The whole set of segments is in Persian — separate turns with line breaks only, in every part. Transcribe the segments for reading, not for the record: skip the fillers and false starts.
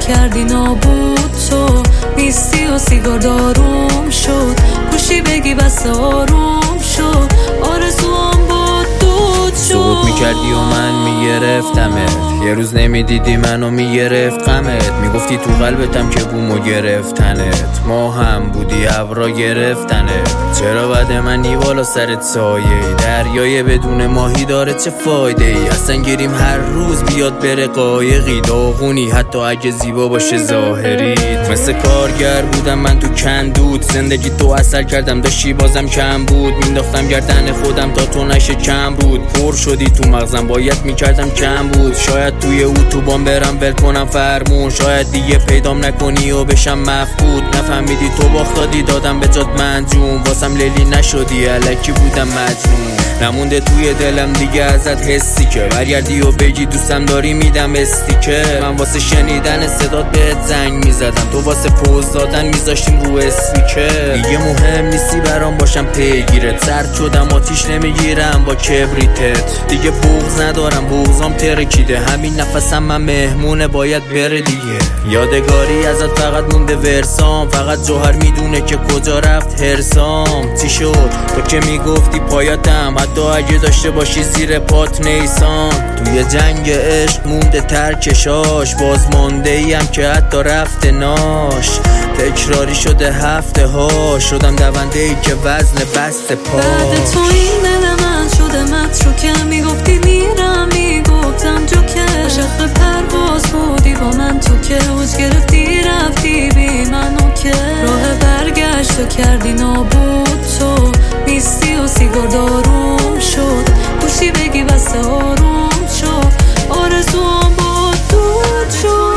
کردی نابود تو نیستی و سیگار داروم شد کوشی بگی بس آروم شد آرزوام با دود شد
سقوط میکردی و من میگرفتمت یه روز نمیدیدی منو میگرفت غمت میگفتی تو قلبتم که بومو گرفتنت ما هم بودی ابرا گرفتنت چرا بعد منی بالا سرت سایه دریای بدون ماهی داره چه فایده ای اصلا گیریم هر روز بیاد بره قایقی داغونی حتی اگه زیبا باشه ظاهریت مثل کارگر بودم من تو کندود زندگی تو اثر کردم داشتی بازم کم بود مینداختم گردن خودم تا تو نشه کم بود پر شدی تو مغزم باید میکردم کم بود شاید توی اتوبان برم ول کنم فرمون شاید دیگه پیدام نکنی و بشم مفقود نفهمیدی تو باختادی دادم به جات منجون واسم لیلی نشدی الکی بودم مجنون نمونده توی دلم دیگه ازت حسی که برگردی و بگی دوستم داری میدم استیکر من واسه شنیدن صدات بهت زنگ میزدم تو واسه پوز دادن میذاشتیم رو اسپیکر دیگه مهم نیستی برام باشم پیگیرت سرد شدم آتیش نمیگیرم با کبریتت دیگه بغض ندارم بغضام ترکیده همین نفسم من مهمونه باید بره دیگه یادگاری ازت فقط مونده ورسام فقط جوهر میدونه که کجا رفت هرسام چی شد تو که میگفتی پایاتم حتی اگه داشته باشی زیر پات نیسان توی جنگ عشق مونده ترکشاش باز مانده ایم که حتی رفته ناش تکراری شده هفته ها شدم دونده ای که وزن بست پاش
بعد تو این دل من شده متروکه میگفتی میرم میگفتم جوکه عاشق پرواز بودی با من تو که اوج گرفتی رفتی بی منو که راه برگشت و کردی نابود تو نیستی و سیگار داروم شد کوشی بگی بس آروم شد آرزوام با دود شد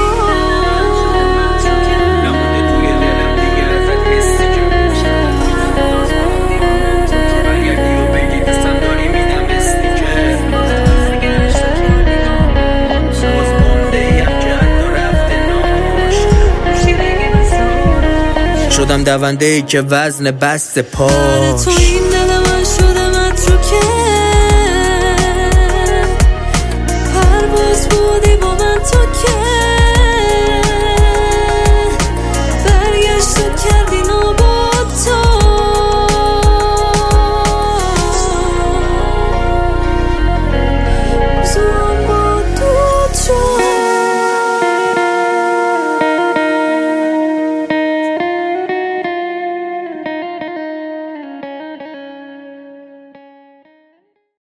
شدم دونده ای که وزن بست پاش